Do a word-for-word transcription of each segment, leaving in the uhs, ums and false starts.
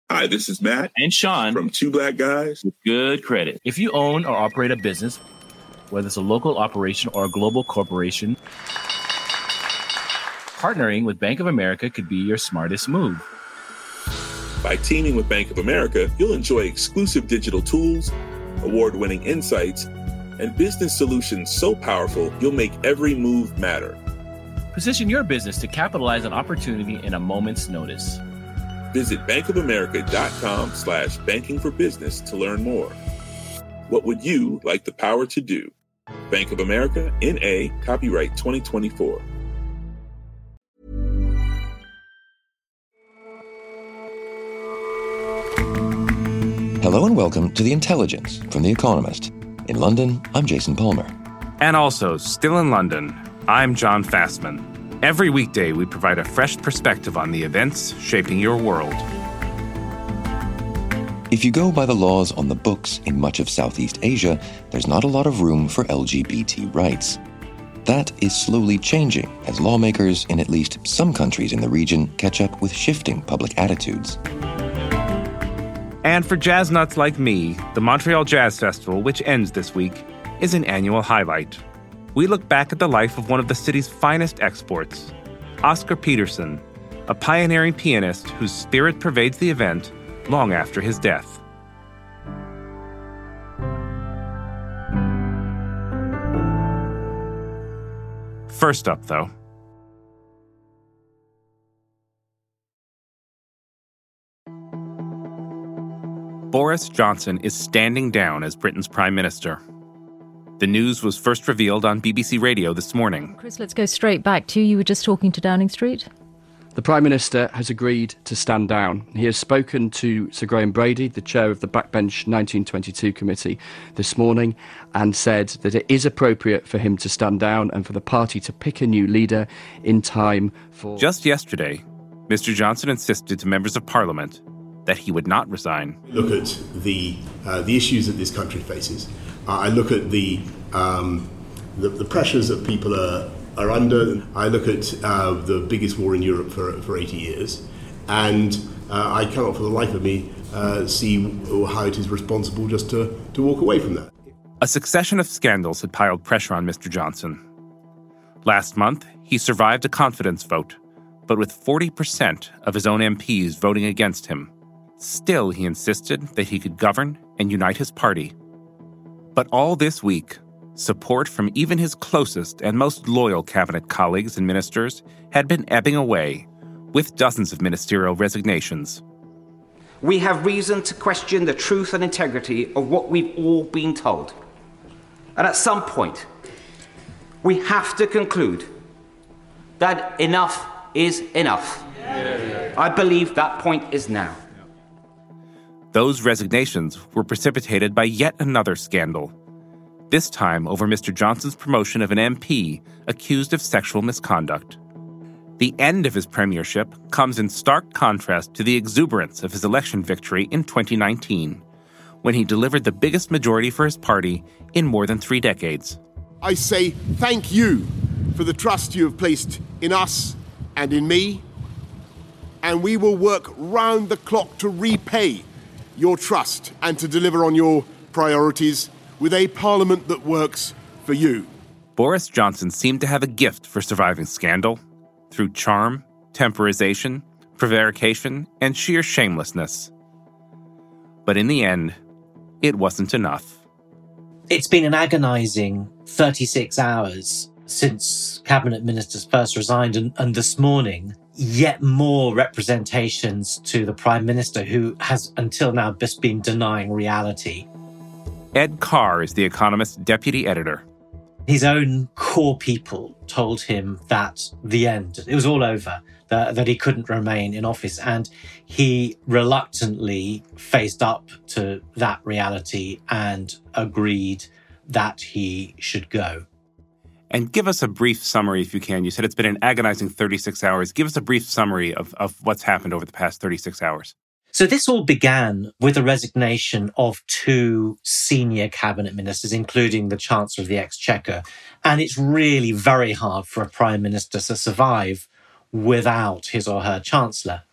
Hi, this is Matt and Sean from Two Black Guys with Good Credit. If you own or operate a business, whether it's a local operation or a global corporation, partnering with Bank of America could be your smartest move. By teaming with Bank of America, you'll enjoy exclusive digital tools, award-winning insights, and business solutions so powerful you'll make every move matter. Position your business to capitalize on opportunity in a moment's notice. Visit bankofamerica.com slash banking for business to learn more. What would you like the power to do? Bank of America, N A, copyright twenty twenty-four. Hello and welcome to The Intelligence from The Economist. In London, I'm Jason Palmer. And also, still in London, I'm John Fastman. Every weekday, we provide a fresh perspective on the events shaping your world. If you go by the laws on the books in much of Southeast Asia, there's not a lot of room for L G B T rights. That is slowly changing as lawmakers in at least some countries in the region catch up with shifting public attitudes. And for jazz nuts like me, the Montreal Jazz Festival, which ends this week, is an annual highlight. We look back at the life of one of the city's finest exports, Oscar Peterson, a pioneering pianist whose spirit pervades the event long after his death. First up, though. Boris Johnson is standing down as Britain's Prime Minister. The news was first revealed on B B C Radio this morning. Chris, let's go straight back to you. You were just talking to Downing Street. The Prime Minister has agreed to stand down. He has spoken to Sir Graham Brady, the chair of the Backbench nineteen twenty-two committee, this morning and said that it is appropriate for him to stand down and for the party to pick a new leader in time for... Just yesterday, Mister Johnson insisted to members of Parliament that he would not resign. Look at the uh, the issues that this country faces. Uh, I look at the, um, the the pressures that people are are under. I look at uh, the biggest war in Europe for for eighty years, and uh, I cannot, for the life of me, uh, see how it is responsible just to to walk away from that. A succession of scandals had piled pressure on Mister Johnson. Last month, he survived a confidence vote, but with forty percent of his own M Ps voting against him. Still, he insisted that he could govern and unite his party. But all this week, support from even his closest and most loyal cabinet colleagues and ministers had been ebbing away, with dozens of ministerial resignations. We have reason to question the truth and integrity of what we've all been told. And at some point, we have to conclude that enough is enough. Yeah. I believe that point is now. Those resignations were precipitated by yet another scandal, this time over Mister Johnson's promotion of an M P accused of sexual misconduct. The end of his premiership comes in stark contrast to the exuberance of his election victory in twenty nineteen, when he delivered the biggest majority for his party in more than three decades. I say thank you for the trust you have placed in us and in me, and we will work round the clock to repay your trust and to deliver on your priorities with a parliament that works for you. Boris Johnson seemed to have a gift for surviving scandal through charm, temporization, prevarication, and sheer shamelessness. But in the end, it wasn't enough. It's been an agonising thirty-six hours since cabinet ministers first resigned, and, and this morning, yet more representations to the Prime Minister, who has until now just been denying reality. Ed Carr is The Economist's deputy editor. His own core people told him that the end, it was all over, that, that he couldn't remain in office. And he reluctantly faced up to that reality and agreed that he should go. And give us a brief summary, if you can. You said it's been an agonizing thirty-six hours. Give us a brief summary of, of what's happened over the past thirty-six hours. So this all began with the resignation of two senior cabinet ministers, including the Chancellor of the Exchequer. And it's really very hard for a prime minister to survive without his or her chancellor.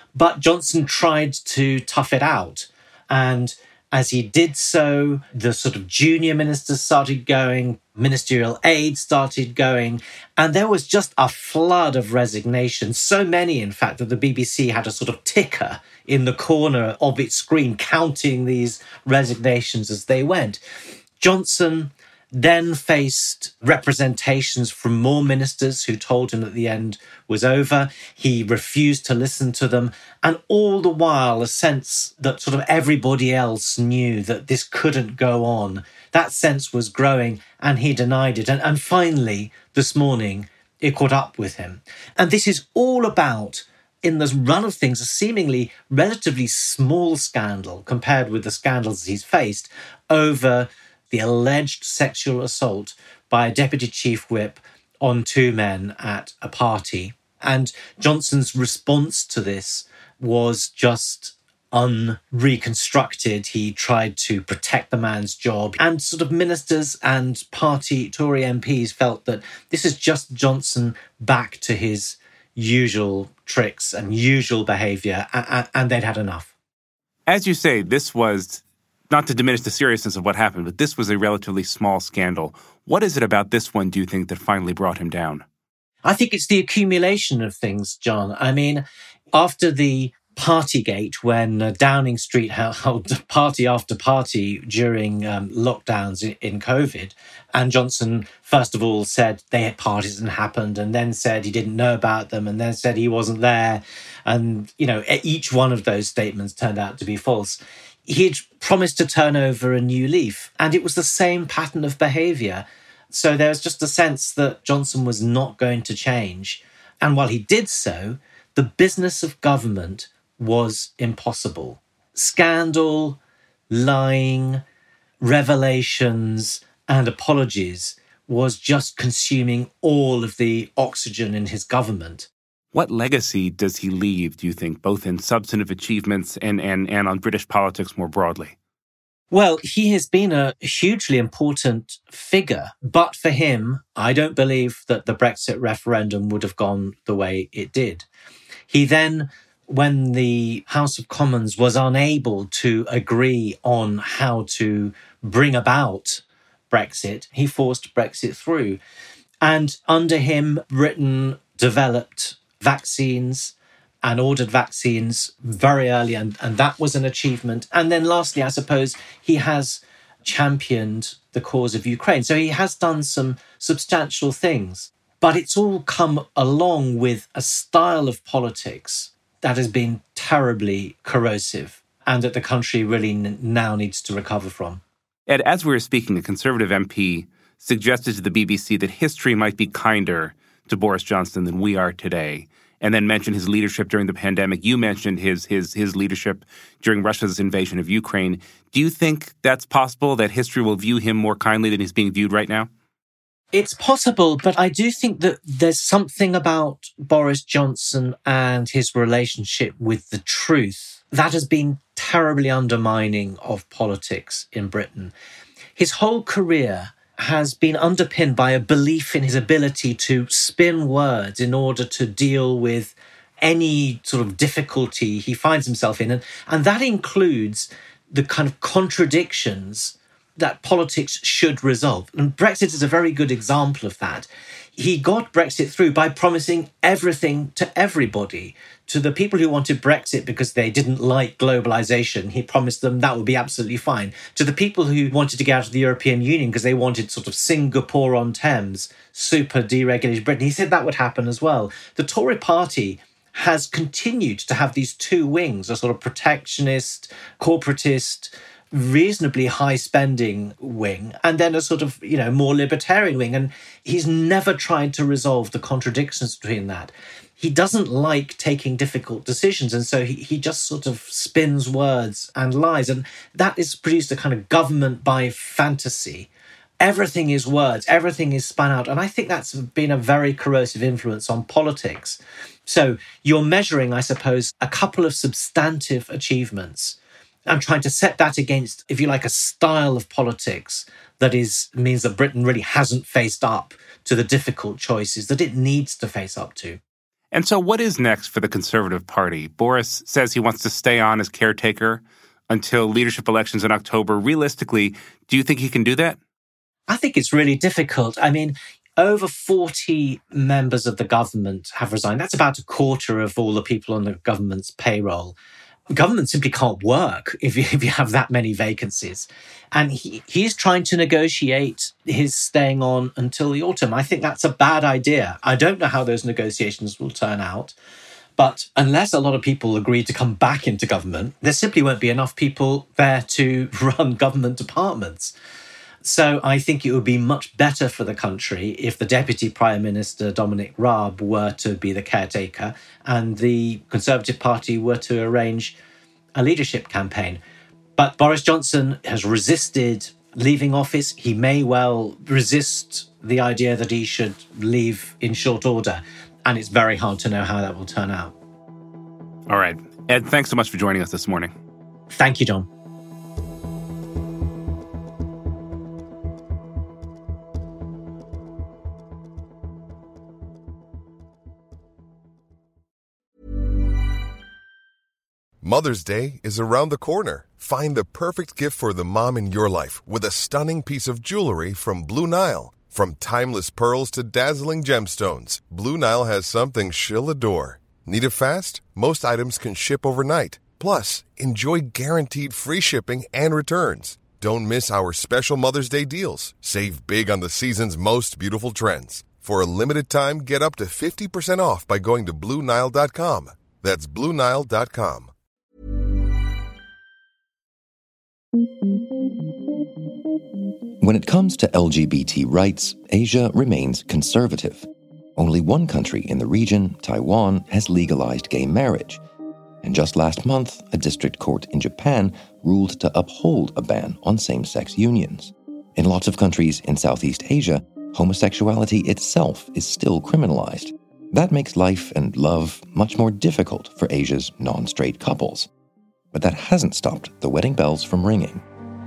But Johnson tried to tough it out. And as he did so, the sort of junior ministers started going, ministerial aides started going, and there was just a flood of resignations. So many, in fact, that the B B C had a sort of ticker in the corner of its screen counting these resignations as they went. Johnson then faced representations from more ministers who told him that the end was over. He refused to listen to them. And all the while, a sense that sort of everybody else knew that this couldn't go on. That sense was growing, and he denied it. And, and finally, this morning, it caught up with him. And this is all about, in the run of things, a seemingly relatively small scandal compared with the scandals he's faced over the alleged sexual assault by a deputy chief whip on two men at a party. And Johnson's response to this was just unreconstructed. He tried to protect the man's job. And sort of ministers and party Tory M Ps felt that this is just Johnson back to his usual tricks and usual behaviour, and they'd had enough. As you say, this was, not to diminish the seriousness of what happened, but this was a relatively small scandal. What is it about this one, do you think, that finally brought him down? I think it's the accumulation of things, John. I mean, after the Partygate, when uh, Downing Street held party after party during um, lockdowns in, in COVID, and Johnson, first of all, said they had parties and happened, and then said he didn't know about them, and then said he wasn't there. And, you know, each one of those statements turned out to be false. He'd promised to turn over a new leaf, and it was the same pattern of behaviour. So there was just a sense that Johnson was not going to change. And while he did so, the business of government was impossible. Scandal, lying, revelations, and apologies was just consuming all of the oxygen in his government. What legacy does he leave, do you think, both in substantive achievements and, and, and on British politics more broadly? Well, he has been a hugely important figure, but for him, I don't believe that the Brexit referendum would have gone the way it did. He then, when the House of Commons was unable to agree on how to bring about Brexit, he forced Brexit through. And under him, Britain developed vaccines and ordered vaccines very early, and, and that was an achievement. And then lastly, I suppose, he has championed the cause of Ukraine. So he has done some substantial things. But it's all come along with a style of politics that has been terribly corrosive and that the country really n- now needs to recover from. Ed, as we were speaking, a Conservative M P suggested to the B B C that history might be kinder to Boris Johnson than we are today, and then mentioned his leadership during the pandemic. You mentioned his his his leadership during Russia's invasion of Ukraine. Do you think that's possible, that history will view him more kindly than he's being viewed right now? It's possible, but I do think that there's something about Boris Johnson and his relationship with the truth that has been terribly undermining of politics in Britain. His whole career has been underpinned by a belief in his ability to spin words in order to deal with any sort of difficulty he finds himself in. And, and that includes the kind of contradictions that politics should resolve. And Brexit is a very good example of that. He got Brexit through by promising everything to everybody. To the people who wanted Brexit because they didn't like globalization, he promised them that would be absolutely fine. To the people who wanted to get out of the European Union because they wanted sort of Singapore-on-Thames, super deregulated Britain, he said that would happen as well. The Tory party has continued to have these two wings, a sort of protectionist, corporatist, reasonably high spending wing, and then a sort of, you know, more libertarian wing. And he's never tried to resolve the contradictions between that. He doesn't like taking difficult decisions. And so he, he just sort of spins words and lies. And that has produced a kind of government by fantasy. Everything is words, everything is spun out. And I think that's been a very corrosive influence on politics. So you're measuring, I suppose, a couple of substantive achievements and trying to set that against, if you like, a style of politics that is means that Britain really hasn't faced up to the difficult choices that it needs to face up to. And so what is next for the Conservative Party? Boris says he wants to stay on as caretaker until leadership elections in October. Realistically, do you think he can do that? I think it's really difficult. I mean, over forty members of the government have resigned. That's about a quarter of all the people on the government's payroll. Government simply can't work if you, if you have that many vacancies. And he, he's trying to negotiate his staying on until the autumn. I think that's a bad idea. I don't know how those negotiations will turn out. But unless a lot of people agree to come back into government, there simply won't be enough people there to run government departments. So I think it would be much better for the country if the Deputy Prime Minister, Dominic Raab, were to be the caretaker and the Conservative Party were to arrange a leadership campaign. But Boris Johnson has resisted leaving office. He may well resist the idea that he should leave in short order. And it's very hard to know how that will turn out. All right. Ed, thanks so much for joining us this morning. Thank you, John. Mother's Day is around the corner. Find the perfect gift for the mom in your life with a stunning piece of jewelry from Blue Nile. From timeless pearls to dazzling gemstones, Blue Nile has something she'll adore. Need it fast? Most items can ship overnight. Plus, enjoy guaranteed free shipping and returns. Don't miss our special Mother's Day deals. Save big on the season's most beautiful trends. For a limited time, get up to fifty percent off by going to Blue Nile dot com. That's Blue Nile dot com. When it comes to L G B T rights, Asia remains conservative. Only one country in the region, Taiwan, has legalized gay marriage. And just last month, a district court in Japan ruled to uphold a ban on same-sex unions. In lots of countries in Southeast Asia, homosexuality itself is still criminalized. That makes life and love much more difficult for Asia's non-straight couples. But that hasn't stopped the wedding bells from ringing.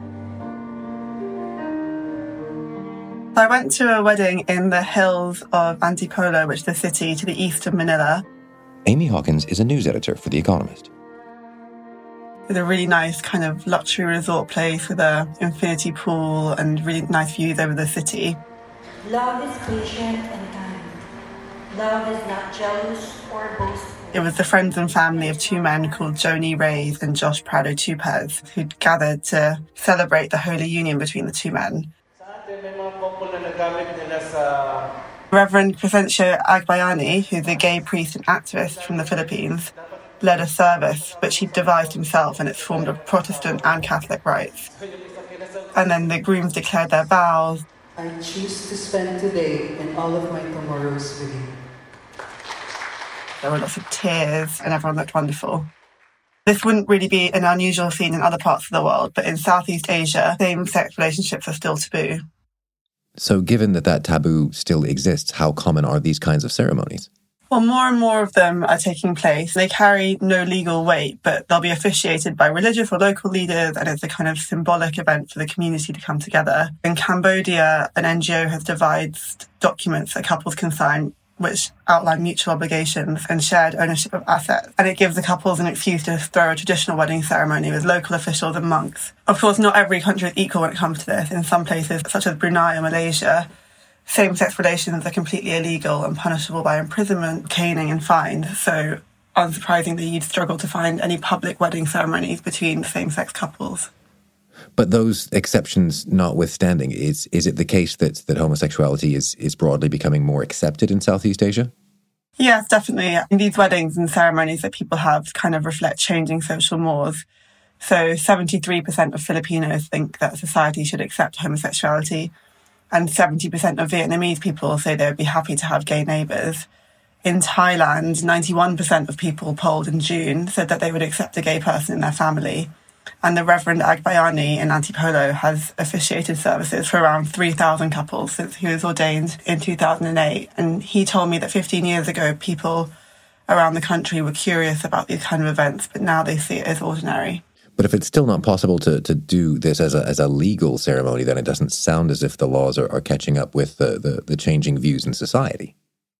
I went to a wedding in the hills of Antipolo, which is the city to the east of Manila. Amy Hawkins is a news editor for The Economist. It's a really nice kind of luxury resort place with an infinity pool and really nice views over the city. Love is patient and kind. Love is not jealous or boastful. It was the friends and family of two men called Joni Reyes and Josh Prado Tupez who'd gathered to celebrate the holy union between the two men. Reverend Crescencio Agbayani, who's a gay priest and activist from the Philippines, led a service which he devised himself, and it's formed of Protestant and Catholic rites. And then the grooms declared their vows. I choose to spend today and all of my tomorrows with you. There were lots of tears and everyone looked wonderful. This wouldn't really be an unusual scene in other parts of the world, but in Southeast Asia, same-sex relationships are still taboo. So given that that taboo still exists, how common are these kinds of ceremonies? Well, more and more of them are taking place. They carry no legal weight, but they'll be officiated by religious or local leaders, and it's a kind of symbolic event for the community to come together. In Cambodia, an N G O has devised documents that couples can sign which outline mutual obligations and shared ownership of assets. And it gives the couples an excuse to throw a traditional wedding ceremony with local officials and monks. Of course, not every country is equal when it comes to this. In some places, such as Brunei or Malaysia, same-sex relations are completely illegal and punishable by imprisonment, caning and fines. So, unsurprisingly, you'd struggle to find any public wedding ceremonies between same-sex couples. But those exceptions notwithstanding, is is it the case that, that homosexuality is, is broadly becoming more accepted in Southeast Asia? Yes, definitely. These weddings and ceremonies that people have kind of reflect changing social mores. So seventy-three percent of Filipinos think that society should accept homosexuality, and seventy percent of Vietnamese people say they would be happy to have gay neighbours. In Thailand, ninety-one percent of people polled in June said that they would accept a gay person in their family. And the Reverend Agbayani in Antipolo has officiated services for around three thousand couples since he was ordained in two thousand eight. And he told me that fifteen years ago, people around the country were curious about these kind of events, but now they see it as ordinary. But if it's still not possible to, to do this as a as a legal ceremony, then it doesn't sound as if the laws are, are catching up with the, the, the changing views in society.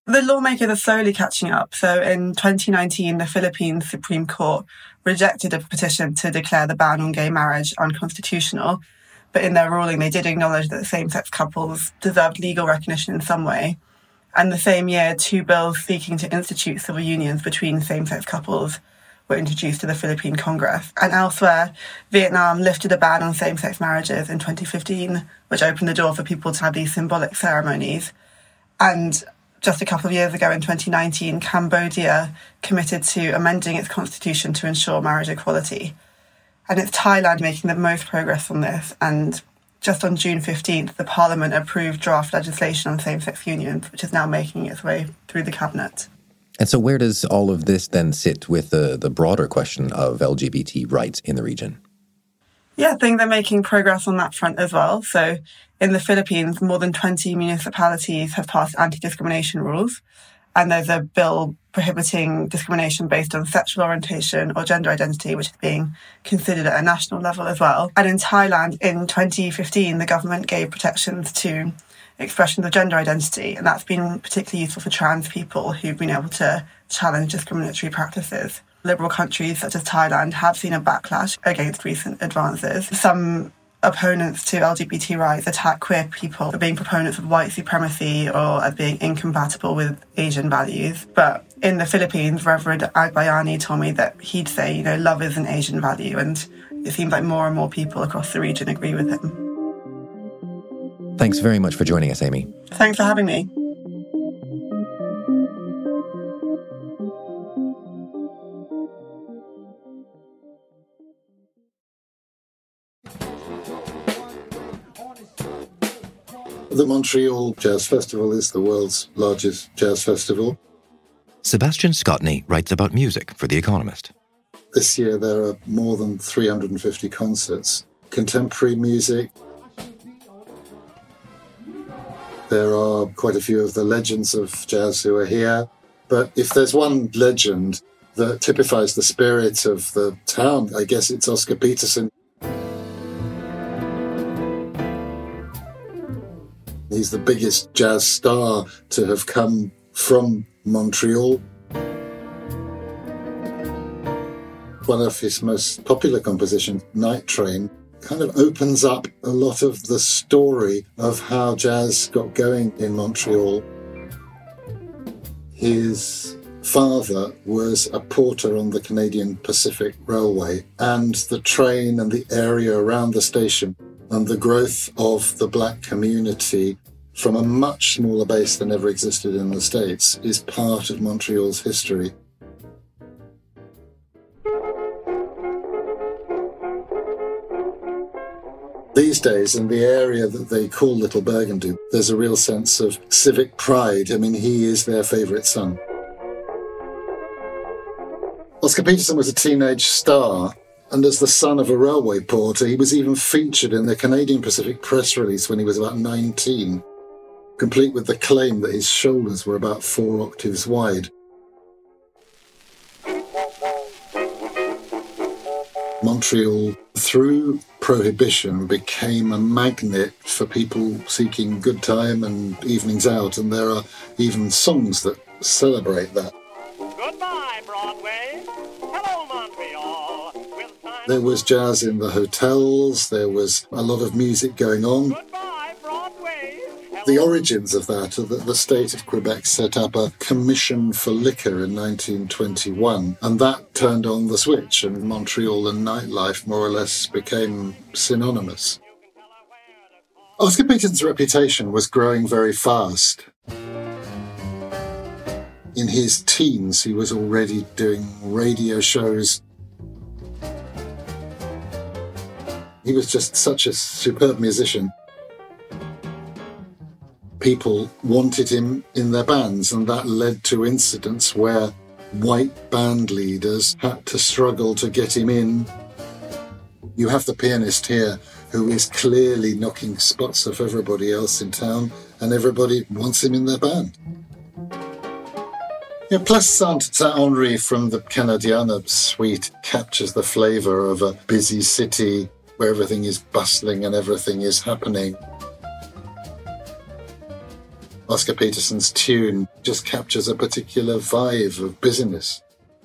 The lawmakers are slowly catching up. So in twenty nineteen, the Philippines Supreme Court rejected a petition to declare the ban on gay marriage unconstitutional. But in their ruling, they did acknowledge that same-sex couples deserved legal recognition in some way. And the same year, two bills seeking to institute civil unions between same-sex couples were introduced to the Philippine Congress. And elsewhere, Vietnam lifted a ban on same-sex marriages in twenty fifteen, which opened the door for people to have these symbolic ceremonies. And just a couple of years ago in twenty nineteen, Cambodia committed to amending its constitution to ensure marriage equality. And it's Thailand making the most progress on this. And just on June fifteenth, the parliament approved draft legislation on same-sex unions, which is now making its way through the cabinet. And so where does all of this then sit with the, the broader question of L G B T rights in the region? Yeah, I think they're making progress on that front as well. So in the Philippines, more than twenty municipalities have passed anti-discrimination rules. And there's a bill prohibiting discrimination based on sexual orientation or gender identity, which is being considered at a national level as well. And in Thailand, in twenty fifteen, the government gave protections to expressions of gender identity. And that's been particularly useful for trans people who've been able to challenge discriminatory practices. Liberal countries such as Thailand have seen a backlash against recent advances. Some opponents to L G B T rights attack queer people for being proponents of white supremacy or as being incompatible with Asian values. But in the Philippines, Reverend Agbayani told me that he'd say, you know, love is an Asian value, and it seems like more and more people across the region agree with him. Thanks very much for joining us, Amy. Thanks for having me. The Montreal Jazz Festival is the world's largest jazz festival. Sebastian Scotney writes about music for The Economist. This year there are more than three hundred fifty concerts. Contemporary music. There are quite a few of the legends of jazz who are here. But if there's one legend that typifies the spirit of the town, I guess it's Oscar Peterson. He's the biggest jazz star to have come from Montreal. One of his most popular compositions, Night Train, kind of opens up a lot of the story of how jazz got going in Montreal. His father was a porter on the Canadian Pacific Railway, and the train and the area around the station and the growth of the black community from a much smaller base than ever existed in the States is part of Montreal's history. These days, in the area that they call Little Burgundy, there's a real sense of civic pride. I mean, he is their favourite son. Oscar Peterson was a teenage star, and as the son of a railway porter, he was even featured in the Canadian Pacific press release when he was about nineteen, complete with the claim that his shoulders were about four octaves wide. Montreal, through Prohibition, became a magnet for people seeking good time and evenings out, and there are even songs that celebrate that. Goodbye, Broadway. Hello, Montreal. There was jazz in the hotels, there was a lot of music going on. Goodbye, Broadway. The origins of that are that the state of Quebec set up a commission for liquor in nineteen twenty-one, and that turned on the switch, and Montreal and nightlife more or less became synonymous. Oscar Peterson's reputation was growing very fast. In his teens, he was already doing radio shows. He was just such a superb musician. People wanted him in their bands, and that led to incidents where white band leaders had to struggle to get him in. You have the pianist here who is clearly knocking spots off everybody else in town, and everybody wants him in their band. Yeah, Place Saint-Henri from the Canadiana suite captures the flavour of a busy city where everything is bustling and everything is happening. Oscar Peterson's tune just captures a particular vibe of busyness.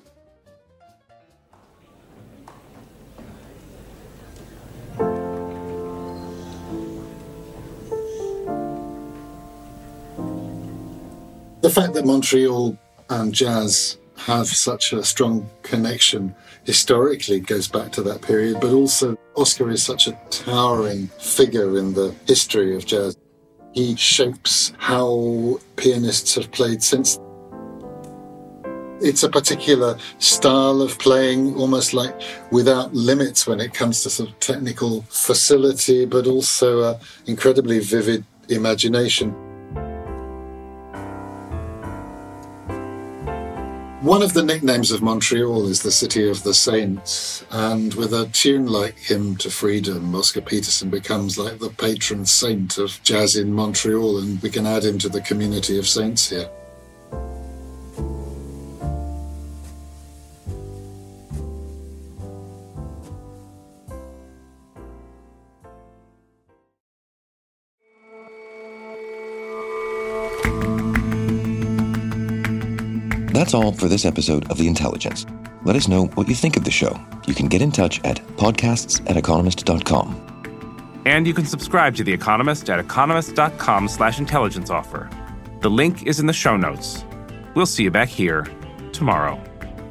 The fact that Montreal and jazz have such a strong connection historically goes back to that period, but also Oscar is such a towering figure in the history of jazz. He shapes how pianists have played since. It's a particular style of playing, almost like without limits when it comes to sort of technical facility, but also an incredibly vivid imagination. One of the nicknames of Montreal is the City of the Saints, and with a tune like Hymn to Freedom, Oscar Peterson becomes like the patron saint of jazz in Montreal, and we can add him to the community of saints here. That's all for this episode of The Intelligence. Let us know what you think of the show. You can get in touch at podcasts at economist dot com. And you can subscribe to The Economist at economist.com slash intelligence offer. The link is in the show notes. We'll see you back here tomorrow.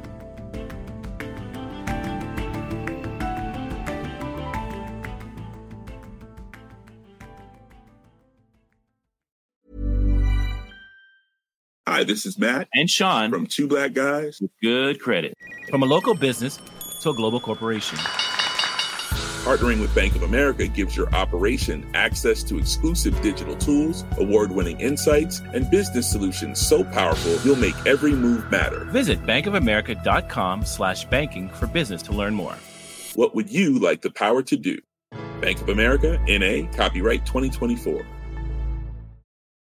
Hi, this is Matt and Sean from Two Black Guys with Good Credit. From a local business to a global corporation, partnering with Bank of America gives your operation access to exclusive digital tools, award-winning insights, and business solutions so powerful you'll make every move matter. Visit bankofamerica.com slash banking for business to learn more. What would you like the power to do? Bank of America, N A, copyright twenty twenty-four.